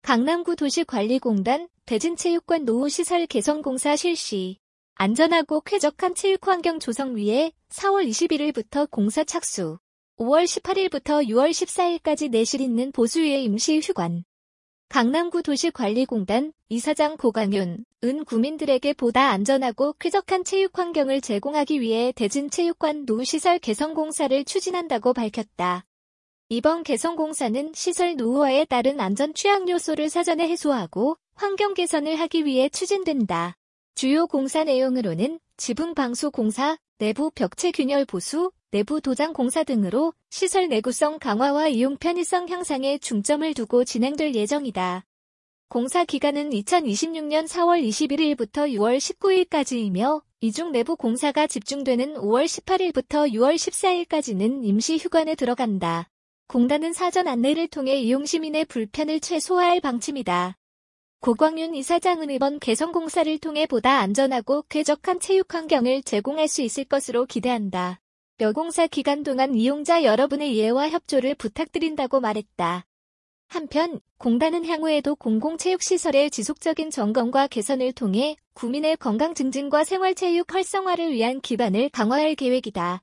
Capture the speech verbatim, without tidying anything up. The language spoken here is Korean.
강남구 도시관리공단 대진체육관 노후시설 개선공사 실시. 안전하고 쾌적한 체육환경 조성 위해 사월 이십일일부터 공사 착수. 오월 십팔일부터 유월 십사일까지 내실 있는 보수유예 임시휴관. 강남구 도시관리공단 이사장 고강윤, 은 구민들에게 보다 안전하고 쾌적한 체육환경을 제공하기 위해 대진체육관 노후시설 개선공사를 추진한다고 밝혔다. 이번 개선공사는 시설 노후화에 따른 안전 취약 요소를 사전에 해소하고 환경 개선을 하기 위해 추진된다. 주요 공사 내용으로는 지붕 방수 공사, 내부 벽체 균열 보수, 내부 도장 공사 등으로 시설 내구성 강화와 이용 편의성 향상에 중점을 두고 진행될 예정이다. 공사 기간은 이천이십육년 사월 이십일일부터 유월 십구일까지이며 이중 내부 공사가 집중되는 오월 십팔일부터 유월 십사일까지는 임시휴관에 들어간다. 공단은 사전 안내를 통해 이용 시민의 불편을 최소화할 방침이다. 고광윤 이사장은 이번 개선공사를 통해 보다 안전하고 쾌적한 체육환경을 제공할 수 있을 것으로 기대한다. 묘공사 기간 동안 이용자 여러분의 이해와 협조를 부탁드린다고 말했다. 한편 공단은 향후에도 공공체육시설의 지속적인 점검과 개선을 통해 구민의 건강 증진과 생활체육 활성화를 위한 기반을 강화할 계획이다.